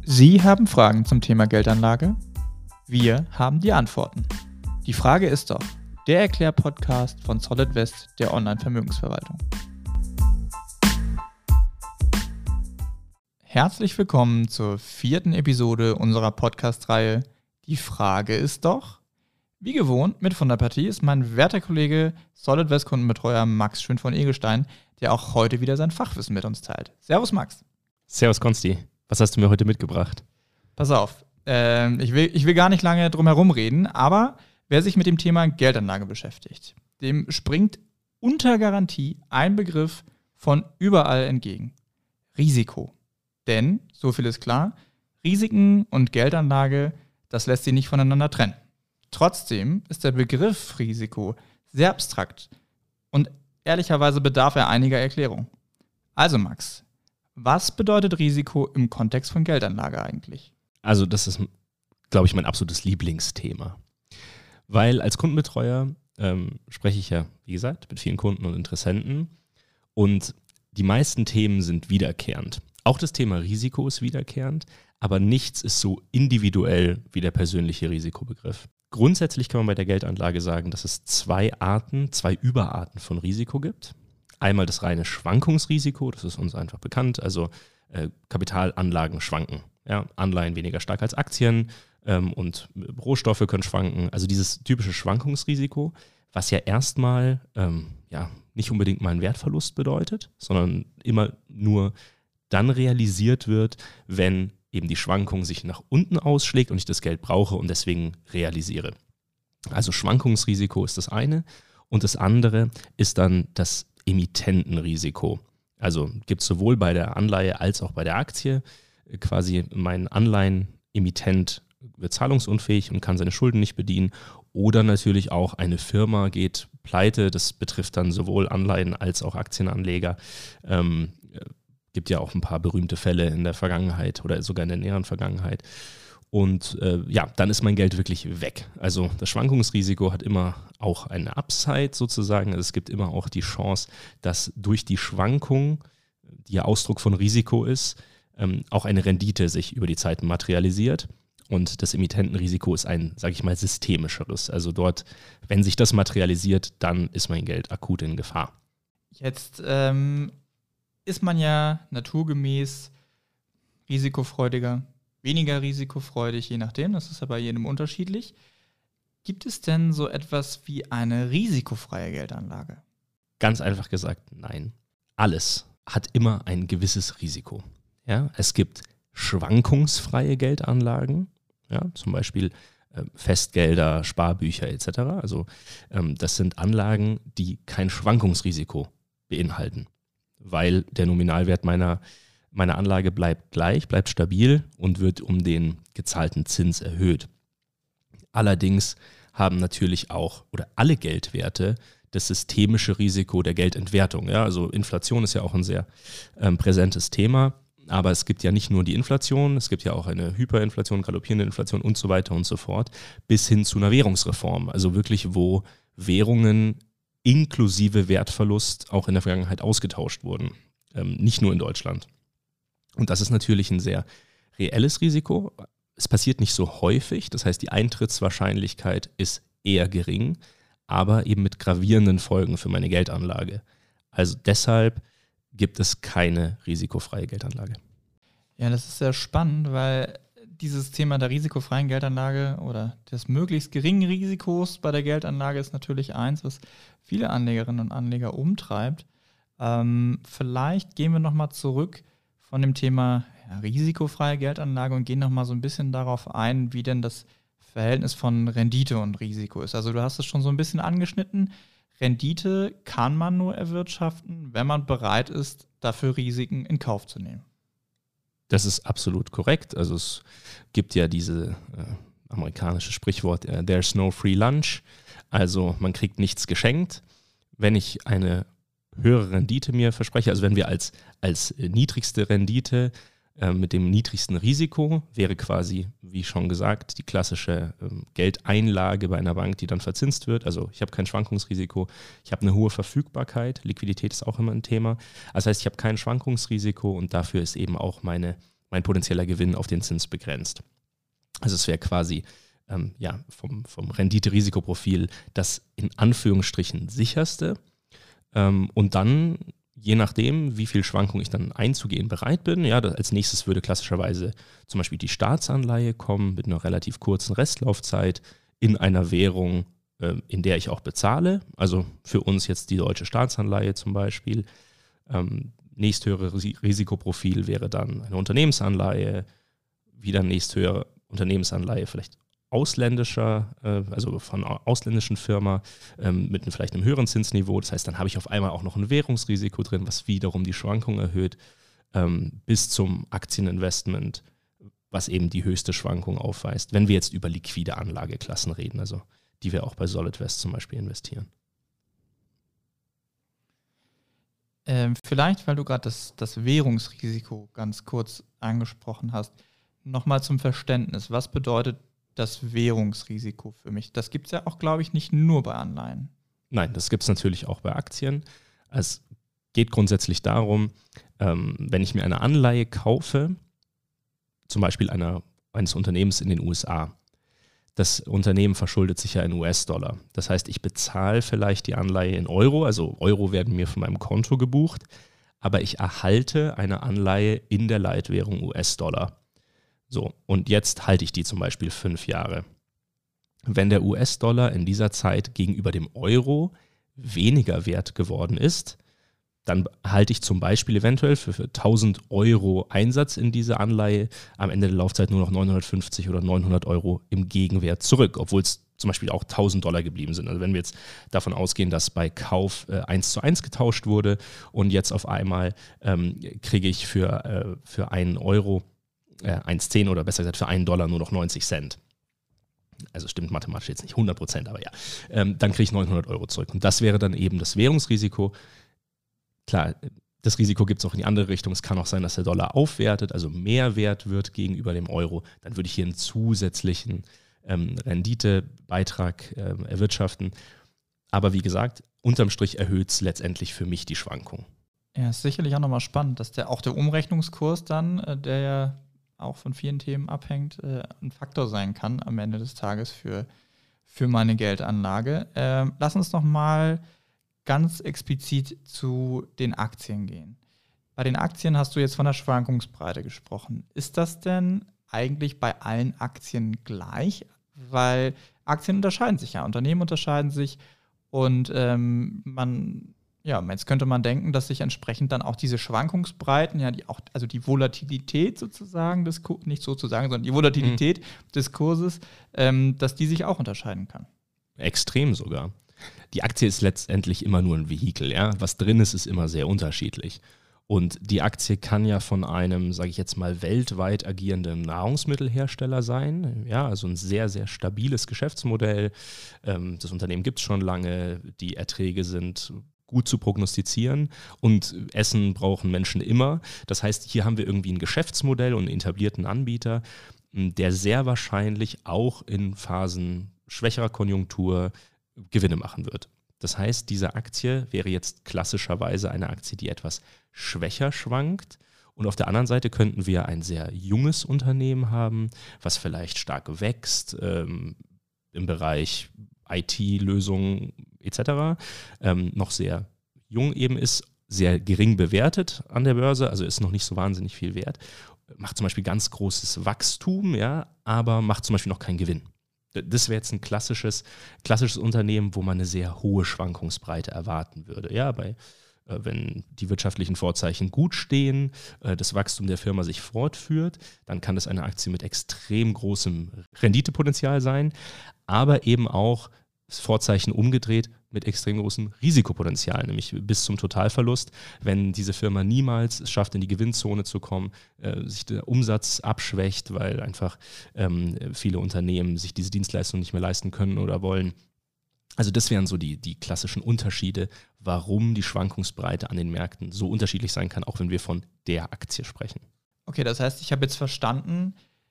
Sie haben Fragen zum Thema Geldanlage? Wir haben die Antworten. Die Frage ist doch, der Erklär-Podcast von SolidVest, der Online-Vermögensverwaltung. Herzlich willkommen zur 4. Episode unserer Podcast-Reihe Die Frage ist doch. Wie gewohnt, mit von der Partie ist mein werter Kollege SolidVest-Kundenbetreuer Max Schön von Egelstein, der auch heute wieder sein Fachwissen mit uns teilt. Servus Max. Servus Konsti. Was hast du mir heute mitgebracht? Pass auf, ich will gar nicht lange drum herum reden, aber wer sich mit dem Thema Geldanlage beschäftigt, dem springt unter Garantie ein Begriff von überall entgegen. Risiko. Denn, so viel ist klar, Risiken und Geldanlage, das lässt sich nicht voneinander trennen. Trotzdem ist der Begriff Risiko sehr abstrakt und ehrlicherweise bedarf er einiger Erklärung. Also Max, was bedeutet Risiko im Kontext von Geldanlage eigentlich? Also das ist, glaube ich, mein absolutes Lieblingsthema. Weil als Kundenbetreuer spreche ich ja, wie gesagt, mit vielen Kunden und Interessenten und die meisten Themen sind wiederkehrend. Auch das Thema Risiko ist wiederkehrend, aber nichts ist so individuell wie der persönliche Risikobegriff. Grundsätzlich kann man bei der Geldanlage sagen, dass es zwei Überarten von Risiko gibt. Einmal das reine Schwankungsrisiko, das ist uns einfach bekannt, also Kapitalanlagen schwanken. Ja, Anleihen weniger stark als Aktien und Rohstoffe können schwanken. Also dieses typische Schwankungsrisiko, was ja erstmal nicht unbedingt mal einen Wertverlust bedeutet, sondern immer nur dann realisiert wird, wenn eben die Schwankung sich nach unten ausschlägt und ich das Geld brauche und deswegen realisiere. Also Schwankungsrisiko ist das eine und das andere ist dann das Emittentenrisiko. Also gibt es sowohl bei der Anleihe als auch bei der Aktie quasi mein Anleihenemittent wird zahlungsunfähig und kann seine Schulden nicht bedienen oder natürlich auch eine Firma geht pleite, das betrifft dann sowohl Anleihen als auch Aktienanleger. Gibt ja auch ein paar berühmte Fälle in der Vergangenheit oder sogar in der näheren Vergangenheit. Und dann ist mein Geld wirklich weg. Also das Schwankungsrisiko hat immer auch eine Upside sozusagen. Also es gibt immer auch die Chance, dass durch die Schwankung, die ja Ausdruck von Risiko ist, auch eine Rendite sich über die Zeit materialisiert. Und das Emittentenrisiko ist ein, sage ich mal, systemischeres. Also dort, wenn sich das materialisiert, dann ist mein Geld akut in Gefahr. Jetzt ist man ja naturgemäß risikofreudiger, weniger risikofreudig, je nachdem, das ist ja bei jedem unterschiedlich. Gibt es denn so etwas wie eine risikofreie Geldanlage? Ganz einfach gesagt, nein. Alles hat immer ein gewisses Risiko. Ja, es gibt schwankungsfreie Geldanlagen, ja, zum Beispiel Festgelder, Sparbücher etc. Also das sind Anlagen, die kein Schwankungsrisiko beinhalten, weil der Nominalwert meiner Anlage bleibt gleich, bleibt stabil und wird um den gezahlten Zins erhöht. Allerdings haben natürlich auch oder alle Geldwerte das systemische Risiko der Geldentwertung. Ja? Also Inflation ist ja auch ein sehr präsentes Thema, aber es gibt ja nicht nur die Inflation, es gibt ja auch eine Hyperinflation, galoppierende Inflation und so weiter und so fort, bis hin zu einer Währungsreform. Also wirklich, wo Währungen inklusive Wertverlust auch in der Vergangenheit ausgetauscht wurden. Nicht nur in Deutschland. Und das ist natürlich ein sehr reelles Risiko. Es passiert nicht so häufig, das heißt, die Eintrittswahrscheinlichkeit ist eher gering, aber eben mit gravierenden Folgen für meine Geldanlage. Also deshalb gibt es keine risikofreie Geldanlage. Ja, das ist sehr spannend, weil dieses Thema der risikofreien Geldanlage oder des möglichst geringen Risikos bei der Geldanlage ist natürlich eins, was viele Anlegerinnen und Anleger umtreibt. Vielleicht gehen wir nochmal zurück von dem Thema risikofreie Geldanlage und gehen nochmal so ein bisschen darauf ein, wie denn das Verhältnis von Rendite und Risiko ist. Also du hast es schon so ein bisschen angeschnitten. Rendite kann man nur erwirtschaften, wenn man bereit ist, dafür Risiken in Kauf zu nehmen. Das ist absolut korrekt. Also es gibt ja diese amerikanische Sprichwort, there's no free lunch. Also man kriegt nichts geschenkt. Wenn ich eine höhere Rendite mir verspreche, also wenn wir als niedrigste Rendite mit dem niedrigsten Risiko wäre quasi, wie schon gesagt, die klassische Geldeinlage bei einer Bank, die dann verzinst wird. Also ich habe kein Schwankungsrisiko, ich habe eine hohe Verfügbarkeit, Liquidität ist auch immer ein Thema. Das heißt, ich habe kein Schwankungsrisiko und dafür ist eben auch meine mein potenzieller Gewinn auf den Zins begrenzt. Also es wäre quasi vom Rendite-Risikoprofil das in Anführungsstrichen sicherste. Und dann, je nachdem, wie viel Schwankung ich dann einzugehen bereit bin, als nächstes würde klassischerweise zum Beispiel die Staatsanleihe kommen mit einer relativ kurzen Restlaufzeit in einer Währung, in der ich auch bezahle. Also für uns jetzt die deutsche Staatsanleihe zum Beispiel. Nächsthöhere Risikoprofil wäre dann eine Unternehmensanleihe, wieder nächsthöhere Unternehmensanleihe vielleicht ausländischer, also von einer ausländischen Firma mit vielleicht einem höheren Zinsniveau. Das heißt, dann habe ich auf einmal auch noch ein Währungsrisiko drin, was wiederum die Schwankung erhöht, bis zum Aktieninvestment, was eben die höchste Schwankung aufweist, wenn wir jetzt über liquide Anlageklassen reden, also die wir auch bei SolidVest zum Beispiel investieren. Vielleicht, weil du gerade das Währungsrisiko ganz kurz angesprochen hast, nochmal zum Verständnis. Was bedeutet das Währungsrisiko für mich? Das gibt es ja auch, glaube ich, nicht nur bei Anleihen. Nein, das gibt es natürlich auch bei Aktien. Es geht grundsätzlich darum, wenn ich mir eine Anleihe kaufe, zum Beispiel eines Unternehmens in den USA, das Unternehmen verschuldet sich ja in US-Dollar. Das heißt, ich bezahle vielleicht die Anleihe in Euro, also Euro werden mir von meinem Konto gebucht, aber ich erhalte eine Anleihe in der Leitwährung US-Dollar. So, und jetzt halte ich die zum Beispiel 5 Jahre. Wenn der US-Dollar in dieser Zeit gegenüber dem Euro weniger wert geworden ist, dann halte ich zum Beispiel eventuell für 1.000 Euro Einsatz in diese Anleihe am Ende der Laufzeit nur noch 950 oder 900 Euro im Gegenwert zurück, obwohl es zum Beispiel auch $1.000 geblieben sind. Also wenn wir jetzt davon ausgehen, dass bei Kauf 1:1 getauscht wurde und jetzt auf einmal kriege ich für 1 Euro 1,10 oder besser gesagt für $1 nur noch 90 Cent. Also stimmt mathematisch jetzt nicht 100%, aber ja. Dann kriege ich 900 Euro zurück. Und das wäre dann eben das Währungsrisiko. Klar, das Risiko gibt es auch in die andere Richtung. Es kann auch sein, dass der Dollar aufwertet, also mehr wert wird gegenüber dem Euro. Dann würde ich hier einen zusätzlichen Renditebeitrag erwirtschaften. Aber wie gesagt, unterm Strich erhöht es letztendlich für mich die Schwankung. Ja, ist sicherlich auch nochmal spannend, dass der Umrechnungskurs dann, der ja auch von vielen Themen abhängt, ein Faktor sein kann am Ende des Tages für meine Geldanlage. Lass uns nochmal ganz explizit zu den Aktien gehen. Bei den Aktien hast du jetzt von der Schwankungsbreite gesprochen. Ist das denn eigentlich bei allen Aktien gleich? Weil Aktien unterscheiden sich ja, Unternehmen unterscheiden sich und jetzt könnte man denken, dass sich entsprechend dann auch diese Schwankungsbreiten, also die Volatilität sozusagen sondern die Volatilität des Kurses, dass die sich auch unterscheiden kann. Extrem sogar. Die Aktie ist letztendlich immer nur ein Vehikel, ja. Was drin ist, ist immer sehr unterschiedlich. Und die Aktie kann ja von einem, sage ich jetzt mal, weltweit agierenden Nahrungsmittelhersteller sein. Ja, also ein sehr, sehr stabiles Geschäftsmodell. Das Unternehmen gibt es schon lange, die Erträge sind gut zu prognostizieren und Essen brauchen Menschen immer. Das heißt, hier haben wir irgendwie ein Geschäftsmodell und einen etablierten Anbieter, der sehr wahrscheinlich auch in Phasen schwächerer Konjunktur Gewinne machen wird. Das heißt, diese Aktie wäre jetzt klassischerweise eine Aktie, die etwas schwächer schwankt. Und auf der anderen Seite könnten wir ein sehr junges Unternehmen haben, was vielleicht stark wächst im Bereich IT-Lösungen etc. Noch sehr jung eben ist, sehr gering bewertet an der Börse, also ist noch nicht so wahnsinnig viel wert. Macht zum Beispiel ganz großes Wachstum, ja, aber macht zum Beispiel noch keinen Gewinn. Das wäre jetzt ein klassisches Unternehmen, wo man eine sehr hohe Schwankungsbreite erwarten würde. Ja, wenn die wirtschaftlichen Vorzeichen gut stehen, das Wachstum der Firma sich fortführt, dann kann das eine Aktie mit extrem großem Renditepotenzial sein, aber eben auch das Vorzeichen umgedreht mit extrem großem Risikopotenzial, nämlich bis zum Totalverlust, wenn diese Firma niemals es schafft, in die Gewinnzone zu kommen, sich der Umsatz abschwächt, weil einfach viele Unternehmen sich diese Dienstleistung nicht mehr leisten können oder wollen. Also das wären so die klassischen Unterschiede, warum die Schwankungsbreite an den Märkten so unterschiedlich sein kann, auch wenn wir von der Aktie sprechen. Okay, das heißt, ich habe jetzt verstanden,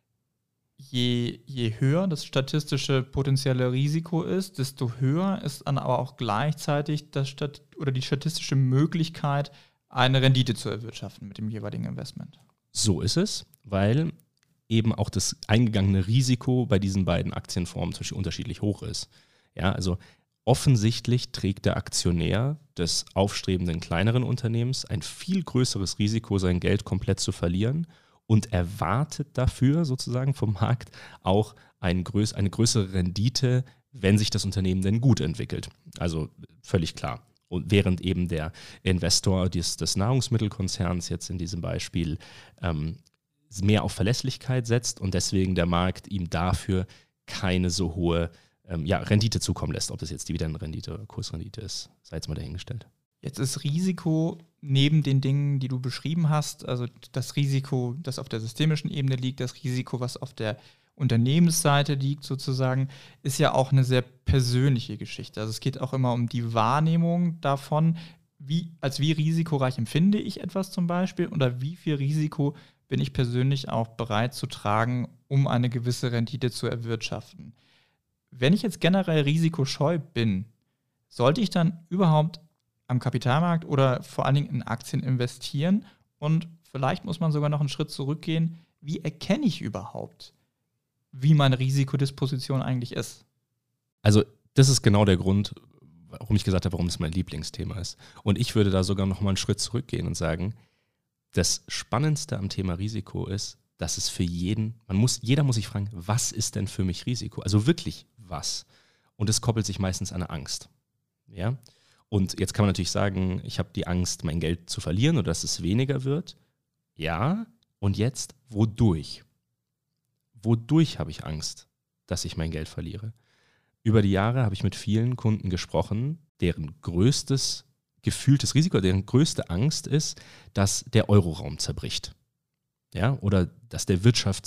je höher das statistische potenzielle Risiko ist, desto höher ist dann aber auch gleichzeitig die statistische Möglichkeit, eine Rendite zu erwirtschaften mit dem jeweiligen Investment. So ist es, weil eben auch das eingegangene Risiko bei diesen beiden Aktienformen zum Beispiel unterschiedlich hoch ist. Ja, also offensichtlich trägt der Aktionär des aufstrebenden kleineren Unternehmens ein viel größeres Risiko, sein Geld komplett zu verlieren und erwartet dafür sozusagen vom Markt auch eine größere Rendite, wenn sich das Unternehmen denn gut entwickelt. Also völlig klar. Und während eben der Investor des Nahrungsmittelkonzerns jetzt in diesem Beispiel mehr auf Verlässlichkeit setzt und deswegen der Markt ihm dafür keine so hohe Rendite zukommen lässt. Ob das jetzt Dividendenrendite oder Kursrendite ist, sei jetzt mal dahingestellt. Jetzt ist Risiko neben den Dingen, die du beschrieben hast, also das Risiko, das auf der systemischen Ebene liegt, das Risiko, was auf der Unternehmensseite liegt sozusagen, ist ja auch eine sehr persönliche Geschichte. Also es geht auch immer um die Wahrnehmung davon, wie risikoreich empfinde ich etwas zum Beispiel oder wie viel Risiko bin ich persönlich auch bereit zu tragen, um eine gewisse Rendite zu erwirtschaften. Wenn ich jetzt generell risikoscheu bin, sollte ich dann überhaupt am Kapitalmarkt oder vor allen Dingen in Aktien investieren? Und vielleicht muss man sogar noch einen Schritt zurückgehen. Wie erkenne ich überhaupt, wie meine Risikodisposition eigentlich ist? Also das ist genau der Grund, warum ich gesagt habe, warum es mein Lieblingsthema ist. Und ich würde da sogar noch mal einen Schritt zurückgehen und sagen, das Spannendste am Thema Risiko ist, dass es für jeder muss sich fragen, was ist denn für mich Risiko? Also wirklich was? Und es koppelt sich meistens an eine Angst. Ja? Und jetzt kann man natürlich sagen, ich habe die Angst, mein Geld zu verlieren oder dass es weniger wird. Ja, und jetzt, wodurch? Wodurch habe ich Angst, dass ich mein Geld verliere? Über die Jahre habe ich mit vielen Kunden gesprochen, deren größtes gefühltes Risiko, deren größte Angst ist, dass der Euroraum zerbricht. Ja, oder dass der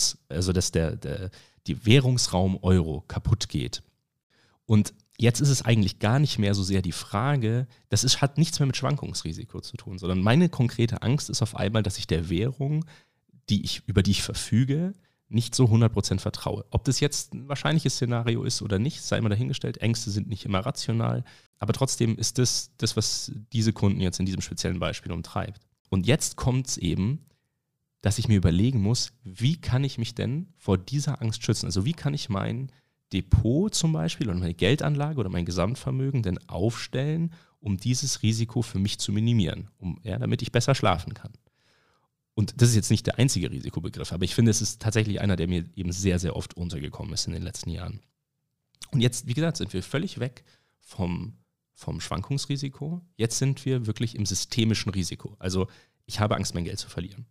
die Währungsraum Euro kaputt geht. Und jetzt ist es eigentlich gar nicht mehr so sehr die Frage, hat nichts mehr mit Schwankungsrisiko zu tun, sondern meine konkrete Angst ist auf einmal, dass ich der Währung, über die ich verfüge, nicht so 100% vertraue. Ob das jetzt ein wahrscheinliches Szenario ist oder nicht, sei mal dahingestellt. Ängste sind nicht immer rational. Aber trotzdem ist das, was diese Kunden jetzt in diesem speziellen Beispiel umtreibt. Und jetzt kommt es eben, dass ich mir überlegen muss, wie kann ich mich denn vor dieser Angst schützen? Also wie kann ich mein Depot zum Beispiel oder meine Geldanlage oder mein Gesamtvermögen denn aufstellen, um dieses Risiko für mich zu minimieren, damit ich besser schlafen kann. Und das ist jetzt nicht der einzige Risikobegriff, aber ich finde, es ist tatsächlich einer, der mir eben sehr, sehr oft untergekommen ist in den letzten Jahren. Und jetzt, wie gesagt, sind wir völlig weg vom Schwankungsrisiko. Jetzt sind wir wirklich im systemischen Risiko. Also ich habe Angst, mein Geld zu verlieren.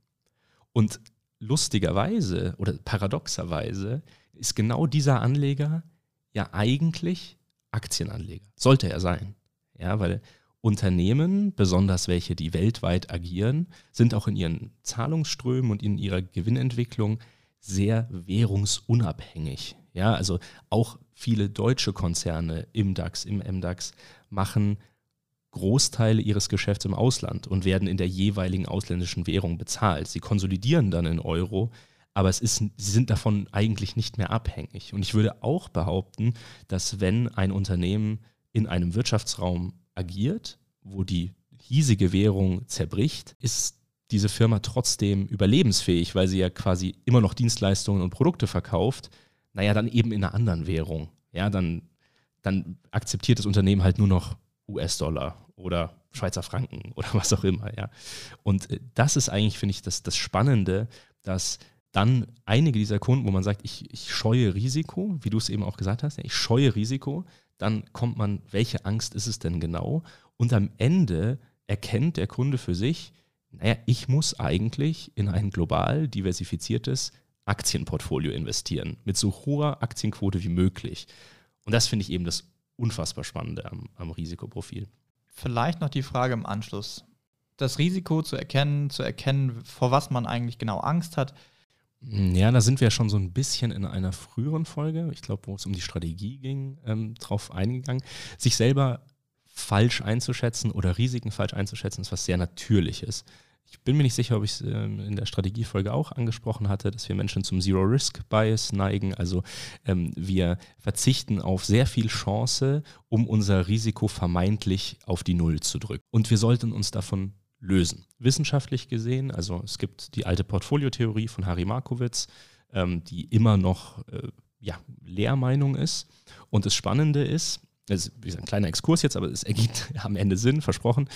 Und lustigerweise oder paradoxerweise ist genau dieser Anleger ja eigentlich Aktienanleger. Sollte er sein. Ja, weil Unternehmen, besonders welche, die weltweit agieren, sind auch in ihren Zahlungsströmen und in ihrer Gewinnentwicklung sehr währungsunabhängig. Ja, also auch viele deutsche Konzerne im DAX, im MDAX machen Großteile ihres Geschäfts im Ausland und werden in der jeweiligen ausländischen Währung bezahlt. Sie konsolidieren dann in Euro, aber sie sind davon eigentlich nicht mehr abhängig. Und ich würde auch behaupten, dass wenn ein Unternehmen in einem Wirtschaftsraum agiert, wo die hiesige Währung zerbricht, ist diese Firma trotzdem überlebensfähig, weil sie ja quasi immer noch Dienstleistungen und Produkte verkauft, dann eben in einer anderen Währung. Ja, dann akzeptiert das Unternehmen halt nur noch US-Dollar oder Schweizer Franken oder was auch immer. Ja. Und das ist eigentlich, finde ich, das Spannende, dass dann einige dieser Kunden, wo man sagt, ich scheue Risiko, wie du es eben auch gesagt hast, ich scheue Risiko, dann kommt man, welche Angst ist es denn genau? Und am Ende erkennt der Kunde für sich, ich muss eigentlich in ein global diversifiziertes Aktienportfolio investieren, mit so hoher Aktienquote wie möglich. Und das finde ich eben das unfassbar Spannende am Risikoprofil. Vielleicht noch die Frage im Anschluss. Das Risiko zu erkennen, vor was man eigentlich genau Angst hat. Ja, da sind wir schon so ein bisschen in einer früheren Folge, ich glaube, wo es um die Strategie ging, drauf eingegangen. Sich selber falsch einzuschätzen oder Risiken falsch einzuschätzen, ist was sehr Natürliches. Ich bin mir nicht sicher, ob ich es in der Strategiefolge auch angesprochen hatte, dass wir Menschen zum Zero-Risk-Bias neigen. Also wir verzichten auf sehr viel Chance, um unser Risiko vermeintlich auf die Null zu drücken. Und wir sollten uns davon lösen. Wissenschaftlich gesehen, also es gibt die alte Portfoliotheorie von Harry Markowitz, die immer noch Lehrmeinung ist. Und das Spannende ist, das ist ein kleiner Exkurs jetzt, aber es ergibt am Ende Sinn, versprochen,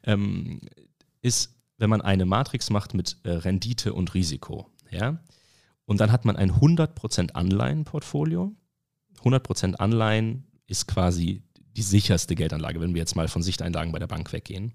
ist, wenn man eine Matrix macht mit Rendite und Risiko. Ja? Und dann hat man ein 100% Anleihenportfolio. 100% Anleihen ist quasi die sicherste Geldanlage, wenn wir jetzt mal von Sichteinlagen bei der Bank weggehen.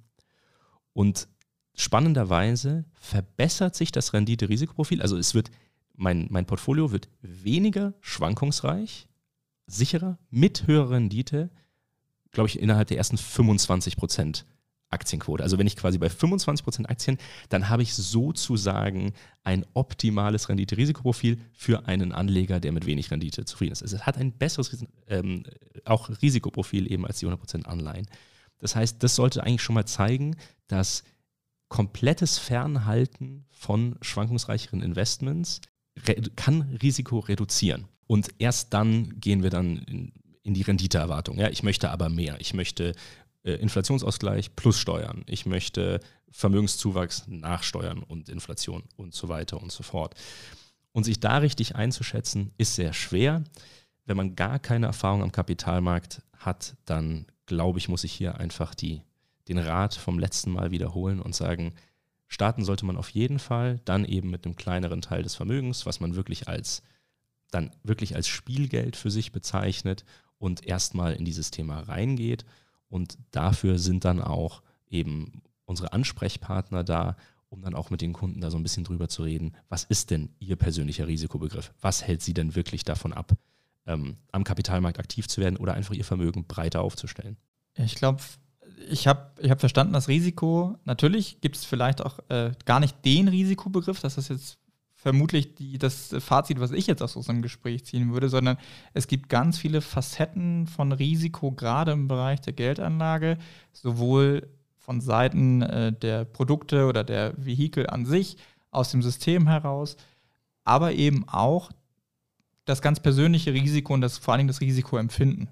Und spannenderweise verbessert sich das Rendite-Risikoprofil. Also es wird, mein Portfolio wird weniger schwankungsreich, sicherer, mit höherer Rendite, glaube ich, innerhalb der ersten 25% Aktienquote. Also wenn ich quasi bei 25% Aktien, dann habe ich sozusagen ein optimales Rendite-Risikoprofil für einen Anleger, der mit wenig Rendite zufrieden ist. Also es hat ein besseres auch Risikoprofil eben als die 100% Anleihen. Das heißt, das sollte eigentlich schon mal zeigen, dass komplettes Fernhalten von schwankungsreicheren Investments kann Risiko reduzieren. Und erst dann gehen wir dann in die Renditeerwartung. Ja, ich möchte aber mehr. Ich möchte Inflationsausgleich plus Steuern. Ich möchte Vermögenszuwachs nach Steuern und Inflation und so weiter und so fort. Und sich da richtig einzuschätzen, ist sehr schwer. Wenn man gar keine Erfahrung am Kapitalmarkt hat, dann glaube ich, muss ich hier einfach den Rat vom letzten Mal wiederholen und sagen, starten sollte man auf jeden Fall, dann eben mit einem kleineren Teil des Vermögens, was man wirklich als Spielgeld für sich bezeichnet und erstmal in dieses Thema reingeht. Und dafür sind dann auch eben unsere Ansprechpartner da, um dann auch mit den Kunden da so ein bisschen drüber zu reden, was ist denn Ihr persönlicher Risikobegriff? Was hält Sie denn wirklich davon ab, am Kapitalmarkt aktiv zu werden oder einfach Ihr Vermögen breiter aufzustellen? Ich glaube, ich hab verstanden, das Risiko, natürlich gibt es vielleicht auch gar nicht den Risikobegriff, das ist jetzt vermutlich das Fazit, was ich jetzt aus unserem Gespräch ziehen würde, sondern es gibt ganz viele Facetten von Risiko, gerade im Bereich der Geldanlage, sowohl von Seiten der Produkte oder der Vehikel an sich, aus dem System heraus, aber eben auch das ganz persönliche Risiko und vor allen Dingen das Risikoempfinden.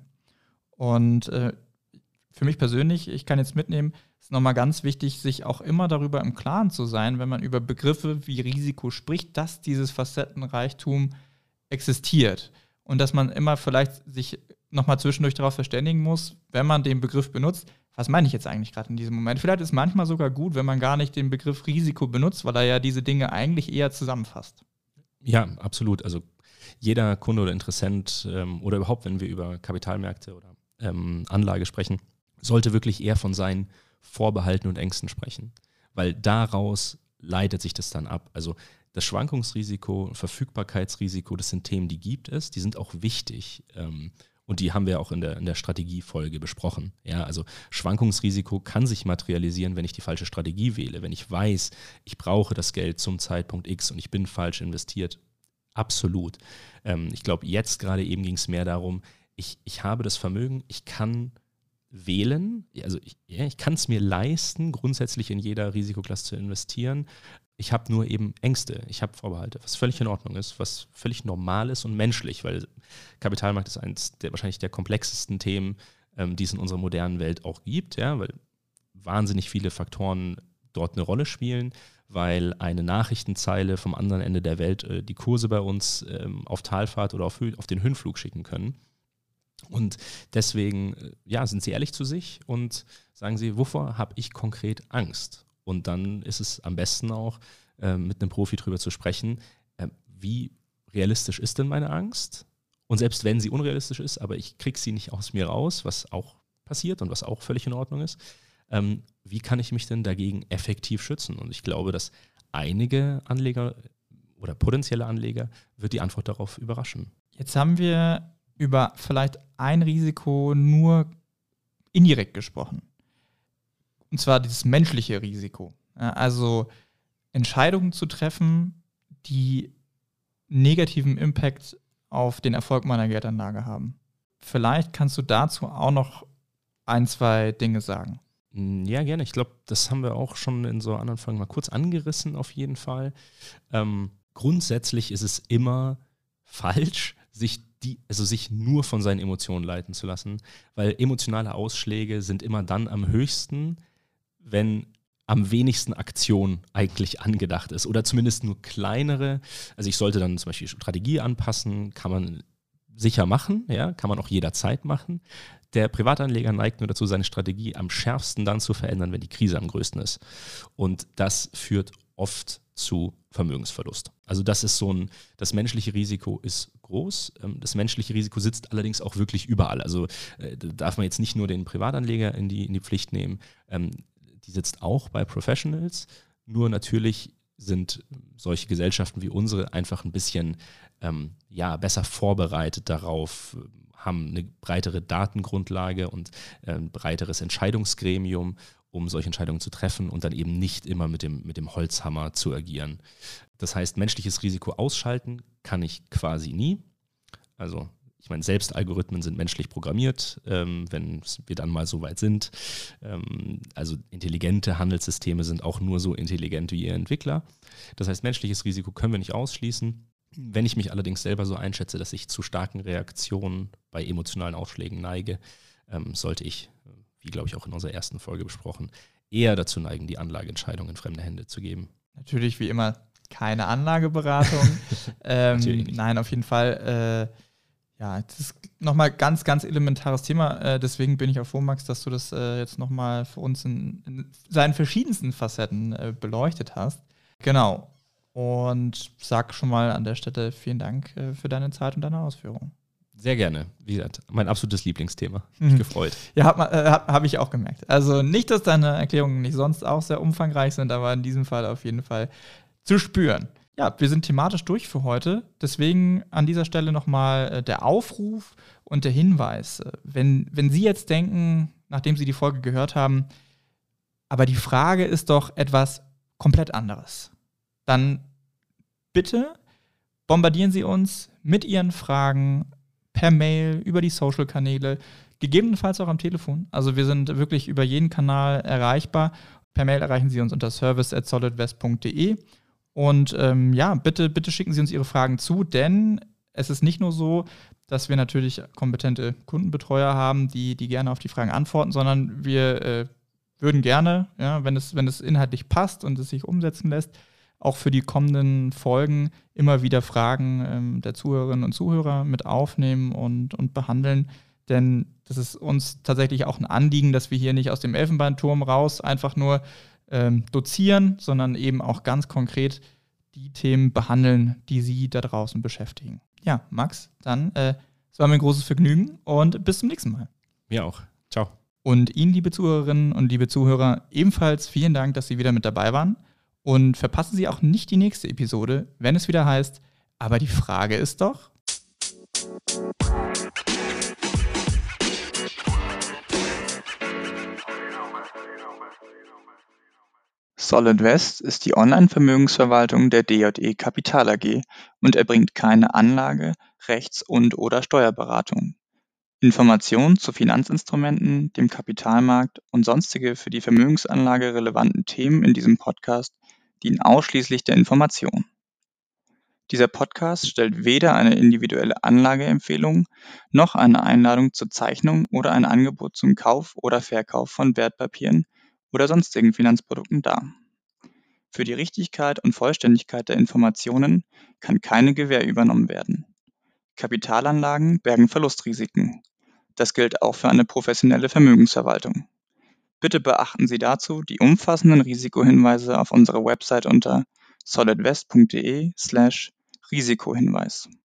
Und für mich persönlich, ich kann jetzt mitnehmen, ist nochmal ganz wichtig, sich auch immer darüber im Klaren zu sein, wenn man über Begriffe wie Risiko spricht, dass dieses Facettenreichtum existiert. Und dass man immer vielleicht sich nochmal zwischendurch darauf verständigen muss, wenn man den Begriff benutzt, was meine ich jetzt eigentlich gerade in diesem Moment? Vielleicht ist manchmal sogar gut, wenn man gar nicht den Begriff Risiko benutzt, weil er ja diese Dinge eigentlich eher zusammenfasst. Ja, absolut. Also jeder Kunde oder Interessent oder überhaupt, wenn wir über Kapitalmärkte oder Anlage sprechen, sollte wirklich eher von seinen Vorbehalten und Ängsten sprechen, weil daraus leitet sich das dann ab. Also das Schwankungsrisiko, Verfügbarkeitsrisiko, das sind Themen, die gibt es, die sind auch wichtig und die haben wir auch in der Strategiefolge besprochen. Ja, also Schwankungsrisiko kann sich materialisieren, wenn ich die falsche Strategie wähle, wenn ich weiß, ich brauche das Geld zum Zeitpunkt X und ich bin falsch investiert. Absolut. Ich glaube, jetzt gerade eben ging es mehr darum, ich habe das Vermögen, ich kann wählen, also ich kann es mir leisten, grundsätzlich in jeder Risikoklasse zu investieren. Ich habe nur eben Ängste, ich habe Vorbehalte, was völlig in Ordnung ist, was völlig normal ist und menschlich, weil Kapitalmarkt ist eines wahrscheinlich der komplexesten Themen, die es in unserer modernen Welt auch gibt, ja, weil wahnsinnig viele Faktoren dort eine Rolle spielen, weil eine Nachrichtenzeile vom anderen Ende der Welt die Kurse bei uns auf Talfahrt oder auf den Höhenflug schicken können. Und deswegen, sind Sie ehrlich zu sich und sagen Sie, wovor habe ich konkret Angst? Und dann ist es am besten auch, mit einem Profi drüber zu sprechen, wie realistisch ist denn meine Angst? Und selbst wenn sie unrealistisch ist, aber ich kriege sie nicht aus mir raus, was auch passiert und was auch völlig in Ordnung ist, wie kann ich mich denn dagegen effektiv schützen? Und ich glaube, dass einige Anleger oder potenzielle Anleger wird die Antwort darauf überraschen. Jetzt haben wir über vielleicht ein Risiko nur indirekt gesprochen. Und zwar dieses menschliche Risiko. Also Entscheidungen zu treffen, die negativen Impact auf den Erfolg meiner Geldanlage haben. Vielleicht kannst du dazu auch noch ein, zwei Dinge sagen. Ja, gerne. Ich glaube, das haben wir auch schon in so anderen Folgen mal kurz angerissen auf jeden Fall. Grundsätzlich ist es immer falsch, sich nur von seinen Emotionen leiten zu lassen, weil emotionale Ausschläge sind immer dann am höchsten, wenn am wenigsten Aktion eigentlich angedacht ist oder zumindest nur kleinere. Also ich sollte dann zum Beispiel Strategie anpassen, kann man sicher machen, ja, kann man auch jederzeit machen. Der Privatanleger neigt nur dazu, seine Strategie am schärfsten dann zu verändern, wenn die Krise am größten ist. Und das führt oft zu Vermögensverlust. Also das ist das menschliche Risiko ist groß. Das menschliche Risiko sitzt allerdings auch wirklich überall. Also darf man jetzt nicht nur den Privatanleger in die Pflicht nehmen. Die sitzt auch bei Professionals. Nur natürlich sind solche Gesellschaften wie unsere einfach ein bisschen besser vorbereitet darauf, haben eine breitere Datengrundlage und ein breiteres Entscheidungsgremium, um solche Entscheidungen zu treffen und dann eben nicht immer mit dem Holzhammer zu agieren. Das heißt, menschliches Risiko ausschalten kann ich quasi nie. Also ich meine, selbst Algorithmen sind menschlich programmiert, wenn wir dann mal so weit sind. Also intelligente Handelssysteme sind auch nur so intelligent wie ihr Entwickler. Das heißt, menschliches Risiko können wir nicht ausschließen. Wenn ich mich allerdings selber so einschätze, dass ich zu starken Reaktionen bei emotionalen Ausschlägen neige, sollte ich, wie glaube ich auch in unserer ersten Folge besprochen, eher dazu neigen, die Anlageentscheidung in fremde Hände zu geben. Natürlich wie immer keine Anlageberatung. Nein, auf jeden Fall. Das ist nochmal ganz, ganz elementares Thema. Deswegen bin ich auch froh, Max, dass du das jetzt nochmal für uns in seinen verschiedensten Facetten beleuchtet hast. Genau. Und sag schon mal an der Stelle vielen Dank für deine Zeit und deine Ausführungen. Sehr gerne. Wie gesagt, mein absolutes Lieblingsthema. Mich gefreut. Ja, hab ich auch gemerkt. Also nicht, dass deine Erklärungen nicht sonst auch sehr umfangreich sind, aber in diesem Fall auf jeden Fall zu spüren. Ja, wir sind thematisch durch für heute. Deswegen an dieser Stelle nochmal der Aufruf und der Hinweis. Wenn Sie jetzt denken, nachdem Sie die Folge gehört haben, aber die Frage ist doch etwas komplett anderes, dann bitte bombardieren Sie uns mit Ihren Fragen per Mail, über die Social-Kanäle, gegebenenfalls auch am Telefon. Also wir sind wirklich über jeden Kanal erreichbar. Per Mail erreichen Sie uns unter service@solidwest.de. Und bitte schicken Sie uns Ihre Fragen zu, denn es ist nicht nur so, dass wir natürlich kompetente Kundenbetreuer haben, die gerne auf die Fragen antworten, sondern wir würden gerne, wenn es inhaltlich passt und es sich umsetzen lässt, auch für die kommenden Folgen immer wieder Fragen der Zuhörerinnen und Zuhörer mit aufnehmen und behandeln. Denn das ist uns tatsächlich auch ein Anliegen, dass wir hier nicht aus dem Elfenbeinturm raus einfach nur dozieren, sondern eben auch ganz konkret die Themen behandeln, die Sie da draußen beschäftigen. Ja, Max, dann es war mir ein großes Vergnügen und bis zum nächsten Mal. Mir auch. Ciao. Und Ihnen, liebe Zuhörerinnen und liebe Zuhörer, ebenfalls vielen Dank, dass Sie wieder mit dabei waren. Und verpassen Sie auch nicht die nächste Episode, wenn es wieder heißt, aber die Frage ist doch... Solid West ist die Online-Vermögensverwaltung der DJE Kapital AG und erbringt keine Anlage-, Rechts- und/oder Steuerberatung. Informationen zu Finanzinstrumenten, dem Kapitalmarkt und sonstige für die Vermögensanlage relevanten Themen in diesem Podcast dienen ausschließlich der Information. Dieser Podcast stellt weder eine individuelle Anlageempfehlung noch eine Einladung zur Zeichnung oder ein Angebot zum Kauf oder Verkauf von Wertpapieren oder sonstigen Finanzprodukten dar. Für die Richtigkeit und Vollständigkeit der Informationen kann keine Gewähr übernommen werden. Kapitalanlagen bergen Verlustrisiken. Das gilt auch für eine professionelle Vermögensverwaltung. Bitte beachten Sie dazu die umfassenden Risikohinweise auf unserer Website unter solidwest.de/Risikohinweis.